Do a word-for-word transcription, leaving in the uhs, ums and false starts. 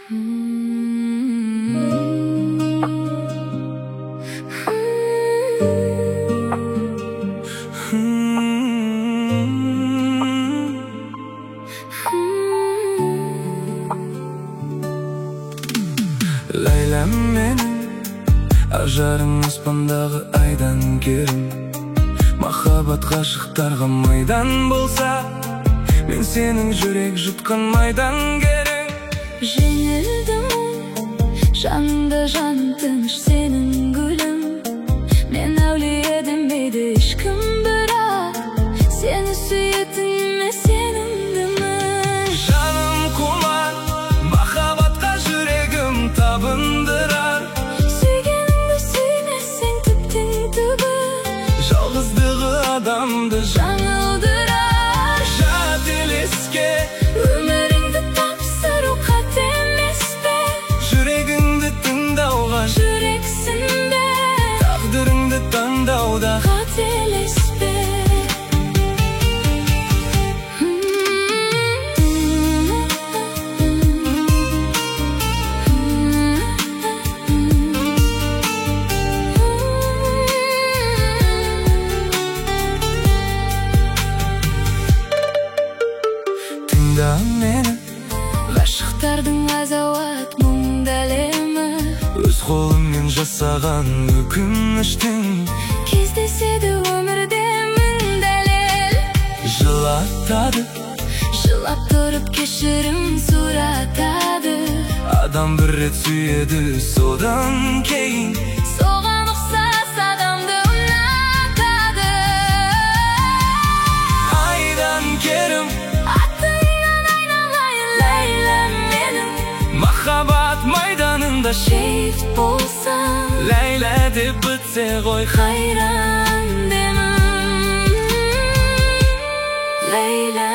Ләйләм менің, ажарың аспандағы айдан керім. Махаббат ғашықтарға майдан болса, мен сенің жүрек жұтқан майдан керім. Жеңілдім, жаныңда жаным тыныш сенің гүлім. Мен әулие демейді ешкім, бірақ сені сүйетініме сенімдімін. Жаным құмар, махаббатқа жүрегім табындырар. Сүйгеніңді сүймесең тіптен түбі, жалғыздығы адамды жаңылдырар. Жат елеске өміріңді тапсыру қате емес пе? Жүрегіңді тыңдауға жүрексің бе? Тағдырыңды таңдауда қателеспе. Тыңда мені, ғашықтардың азауат мұңды әлемі, өз қолыңмен жасаған өкініштің кездеседі өмірде мың дәлел. жылатады, Жылап тұрып кешірім сұратады. адам бір рет сүйеді, содан кейін Соған ұқсас адамды ұнатады. айдан керім, Атыңнан айналайын Ләйләм менің. махаббат майданында Шейіт болсаң, Ләйлә деп бітсе ғой қайран демім. Ләйлә